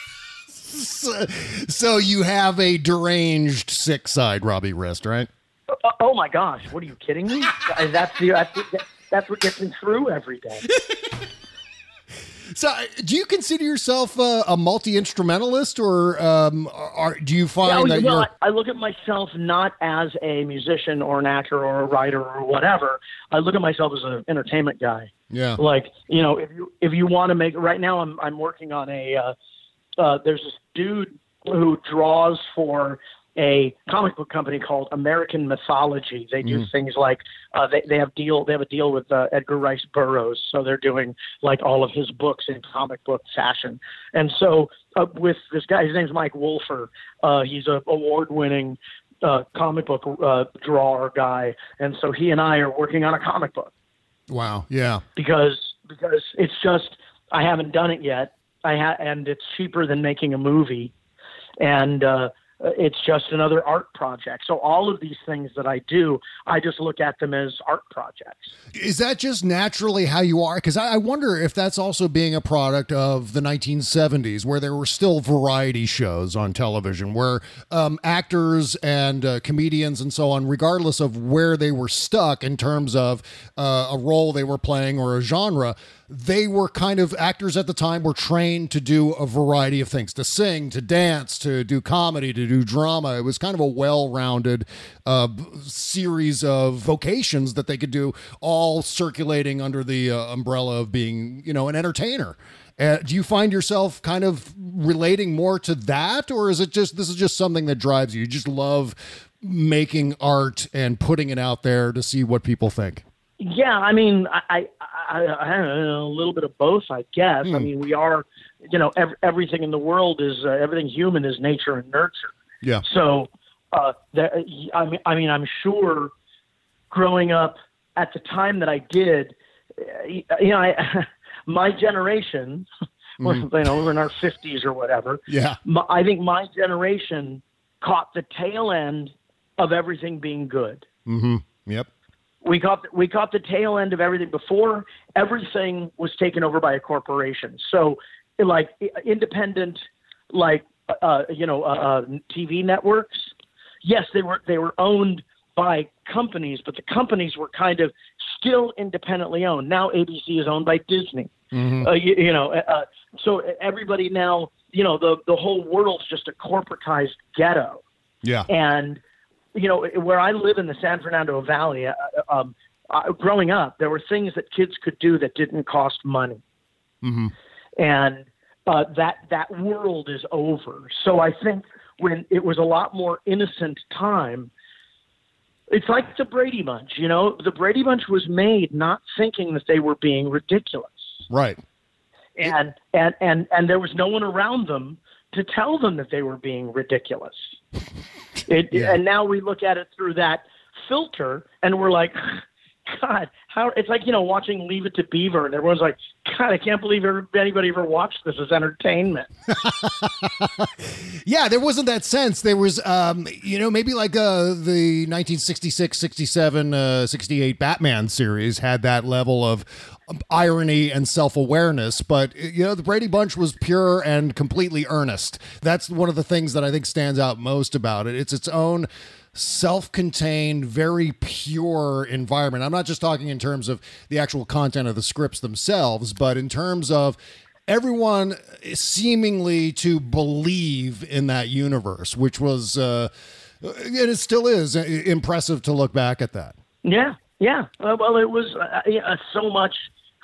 so, so you have a deranged sick side, Robbie Rist, right? Uh, oh my gosh! What are you kidding me? that's the that's, that's what gets me through every day. So, do you consider yourself uh, a multi-instrumentalist, or um, are, do you find yeah, that well, you're... I look at myself not as a musician or an actor or a writer or whatever. I look at myself as an entertainment guy. Yeah. Like, you know, if you if you want to make... Right now, I'm I'm working on a... Uh, uh, there's this dude who draws for a comic book company called American Mythology. They do mm. things like uh, they they have deal they have a deal with uh, Edgar Rice Burroughs, so they're doing like all of his books in comic book fashion. And so uh, with this guy, his name's Mike Wolfer. Uh, he's a award-winning uh, comic book uh, drawer guy, and so he and I are working on a comic book. Wow! Yeah, because because it's just I haven't done it yet. I ha- and it's cheaper than making a movie, and uh, it's just another art project. So all of these things that I do, I just look at them as art projects. Is that just naturally how you are? Because I wonder if that's also being a product of the nineteen seventies, where there were still variety shows on television, where um, actors and uh, comedians and so on, regardless of where they were stuck in terms of uh, a role they were playing or a genre, they were kind of actors at the time were trained to do a variety of things, to sing, to dance, to do comedy, to do drama. It was kind of a well-rounded uh, series of vocations that they could do, all circulating under the uh, umbrella of being, you know, an entertainer. Uh, do you find yourself kind of relating more to that, or is it just, this is just something that drives you? You just love making art and putting it out there to see what people think? Yeah, I mean, I, I, I, I don't know, a little bit of both, I guess. Mm. I mean, we are, you know, ev- everything in the world is, uh, everything human is nature and nurture. Yeah. So, uh, that, I mean, I mean, I'm sure growing up at the time that I did, you know, I, my generation, mm. you know, we're in our fifties or whatever. Yeah. My, I think my generation caught the tail end of everything being good. Mm-hmm. Yep. We caught we caught the tail end of everything before everything was taken over by a corporation. So, like independent, like uh, you know, uh, T V networks. Yes, they were they were owned by companies, but the companies were kind of still independently owned. Now A B C is owned by Disney. Mm-hmm. Uh, you, you know, uh, so everybody now, you know, the the whole world's just a corporatized ghetto. Yeah, and. You know, where I live in the San Fernando Valley, uh, um, uh, growing up, there were things that kids could do that didn't cost money. Mm-hmm. And uh, that that world is over. So I think when it was a lot more innocent time. It's like the Brady Bunch, you know, the Brady Bunch was made not thinking that they were being ridiculous. Right. And, it, and, and, and there was no one around them to tell them that they were being ridiculous. It, yeah. And now we look at it through that filter and we're like, God, how it's like, you know, watching Leave It to Beaver and everyone's like, God, I can't believe anybody ever watched this as entertainment. Yeah, there wasn't that sense. There was, um, you know, maybe like uh, the nineteen sixty-six, sixty-seven, uh, sixty-eight Batman series had that level of irony and self-awareness, but, you know, the Brady Bunch was pure and completely earnest. That's one of the things that I think stands out most about it. It's its own self-contained, very pure environment. I'm not just talking in terms of the actual content of the scripts themselves, but in terms of everyone seemingly to believe in that universe, which was, uh, and it still is impressive to look back at that. Yeah, yeah. Uh, well, it was uh, yeah, so much.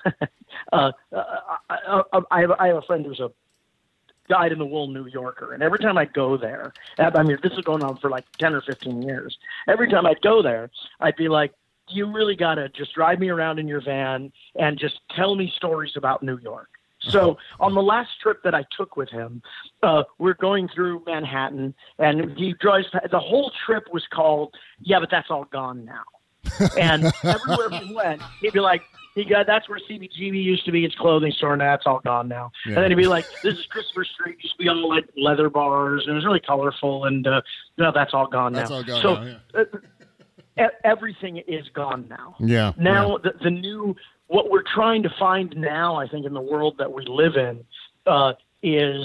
uh, uh, I, I, I have a friend who's a dyed-in-the-wool New Yorker, and every time I go there, I mean, this is going on for like ten or fifteen years. Every time I'd go there, I'd be like, you really got to just drive me around in your van and just tell me stories about New York. So on the last trip that I took with him, uh, we're going through Manhattan, and he drives, the whole trip was called, yeah, but that's all gone now. And everywhere we went, he'd be like, he got, that's where C B G B used to be, its clothing store, and that's all gone now. Yeah. And then he'd be like, this is Christopher Street, used to be all like leather bars, and it was really colorful, and uh, no, that's all gone now. That's all gone so, now, yeah. uh, everything is gone now. Yeah. Now, yeah. The, the new, what we're trying to find now, I think, in the world that we live in, uh, is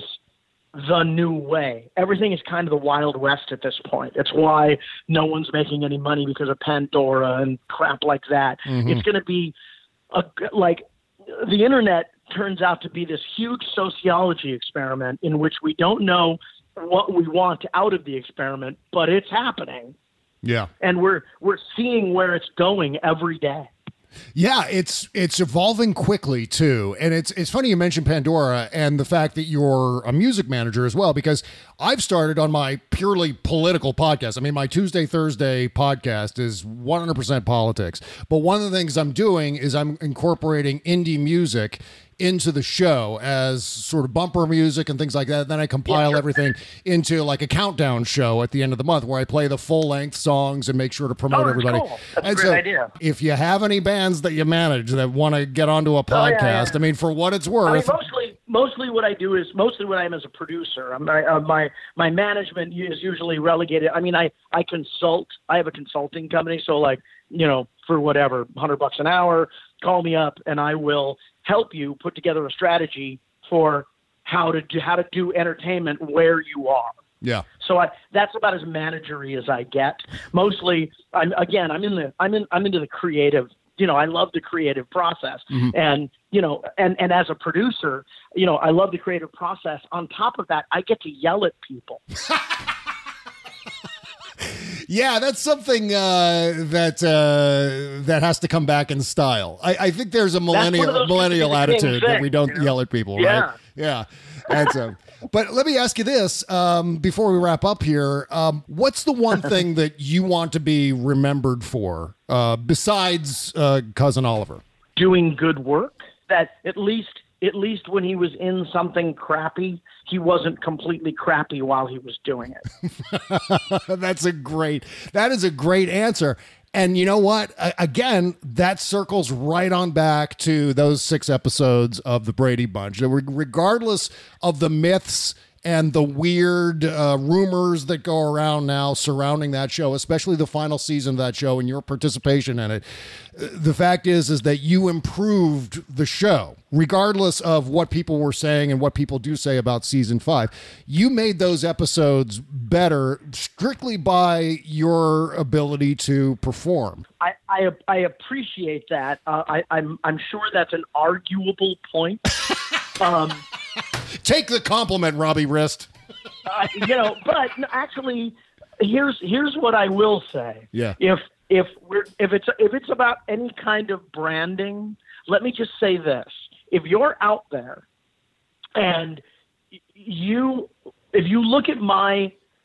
the new way. Everything is kind of the Wild West at this point. It's why no one's making any money because of Pandora and crap like that. Mm-hmm. It's going to be a, like the internet turns out to be this huge sociology experiment in which we don't know what we want out of the experiment, but it's happening. Yeah. And we're we're seeing where it's going every day. Yeah, it's it's evolving quickly too, and it's it's funny you mentioned Pandora and the fact that you're a music manager as well, because I've started on my purely political podcast. I mean, my Tuesday Thursday podcast is one hundred percent politics, but one of the things I'm doing is I'm incorporating indie music into the show as sort of bumper music and things like that. Then I compile yeah, everything into like a countdown show at the end of the month where I play the full length songs and make sure to promote oh, everybody. Cool. That's and a great so idea. If you have any bands that you manage that want to get onto a podcast, oh, yeah, yeah. I mean, for what it's worth. I mean, mostly, mostly what I do is mostly what I am as a producer. I'm, I, uh, my my management is usually relegated. I mean, I, I consult. I have a consulting company, so like you know, for whatever, hundred bucks an hour, call me up and I will help you put together a strategy for how to do how to do entertainment where you are. Yeah. So I, that's about as managery as I get. Mostly, I'm again, I'm in the I'm in I'm into the creative. You know, I love the creative process, mm-hmm. and you know, and and as a producer, you know, I love the creative process. On top of that, I get to yell at people. Yeah, that's something uh, that uh, that has to come back in style. I, I think there's a millennial millennial attitude that we don't you know? yell at people, yeah. right? Yeah. And so, but let me ask you this um, before we wrap up here: um, what's the one thing that you want to be remembered for uh, besides uh, Cousin Oliver? Doing good work. That at least. At least when he was in something crappy, he wasn't completely crappy while he was doing it. That's a great, that is a great answer. And you know what? I, again, that circles right on back to those six episodes of the Brady Bunch. Regardless of the myths and the weird uh, rumors that go around now surrounding that show, especially the final season of that show and your participation in it. The fact is, is that you improved the show, regardless of what people were saying and what people do say about season five. You made those episodes better strictly by your ability to perform. I, I, I appreciate that. Uh, I, I'm, I'm sure that's an arguable point. um, Take the compliment, Robbie Rist. uh, you know, but actually, here's here's what I will say. Yeah. If if we're if it's if it's about any kind of branding, let me just say this: if you're out there, and you if you look at my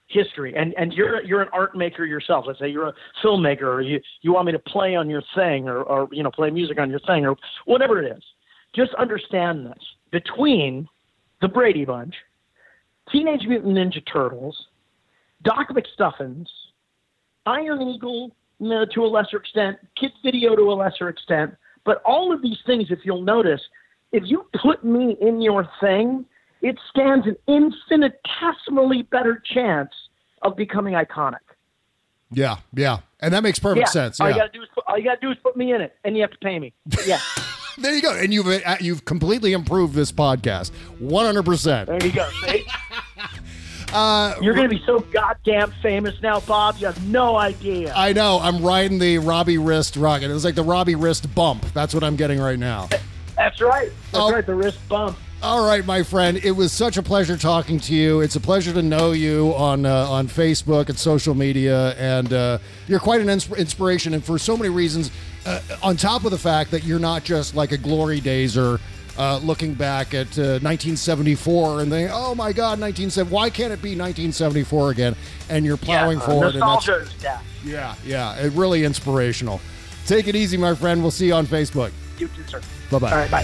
history, and and you're you're an art maker yourself. Let's say you're a filmmaker, or you you want me to play on your thing, or or you know play music on your thing, or whatever it is. Just understand this: between the Brady Bunch, Teenage Mutant Ninja Turtles, Doc McStuffins, Iron Eagle uh, to a lesser extent, Kids Video to a lesser extent, but all of these things, if you'll notice, if you put me in your thing, it stands an infinitesimally better chance of becoming iconic. Yeah, yeah. And that makes perfect yeah. sense. All yeah. you gotta do is put, all you gotta do is put me in it, and you have to pay me. But yeah. There you go. And you've uh, you've completely improved this podcast. one hundred percent. There you go. See? Uh, You're going to be so goddamn famous now, Bob. You have no idea. I know. I'm riding the Robbie wrist rocket. It was like the Robbie wrist bump. That's what I'm getting right now. That's right. That's Oh. right. The wrist bump. All right, my friend. It was such a pleasure talking to you. It's a pleasure to know you on uh, on Facebook and social media, and uh, you're quite an insp- inspiration. And for so many reasons, uh, on top of the fact that you're not just like a glory dazer, uh, looking back at uh, nineteen seventy-four and thinking, "Oh my God, nineteen seventy. Why can't it be nineteen seventy-four again?" And you're plowing yeah, forward. Nostalgia and that's, is death. yeah, yeah, it really inspirational. Take it easy, my friend. We'll see you on Facebook. You too, sir. Bye bye. All right, bye.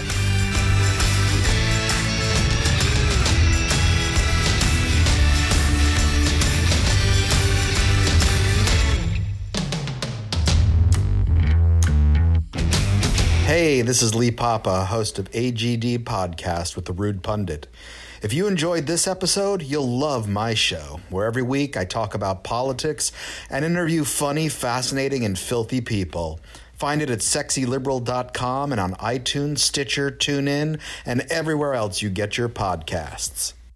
Hey, this is Lee Papa, host of A G D Podcast with The Rude Pundit. If you enjoyed this episode, you'll love my show, where every week I talk about politics and interview funny, fascinating, and filthy people. Find it at sexy liberal dot com and on iTunes, Stitcher, TuneIn, and everywhere else you get your podcasts.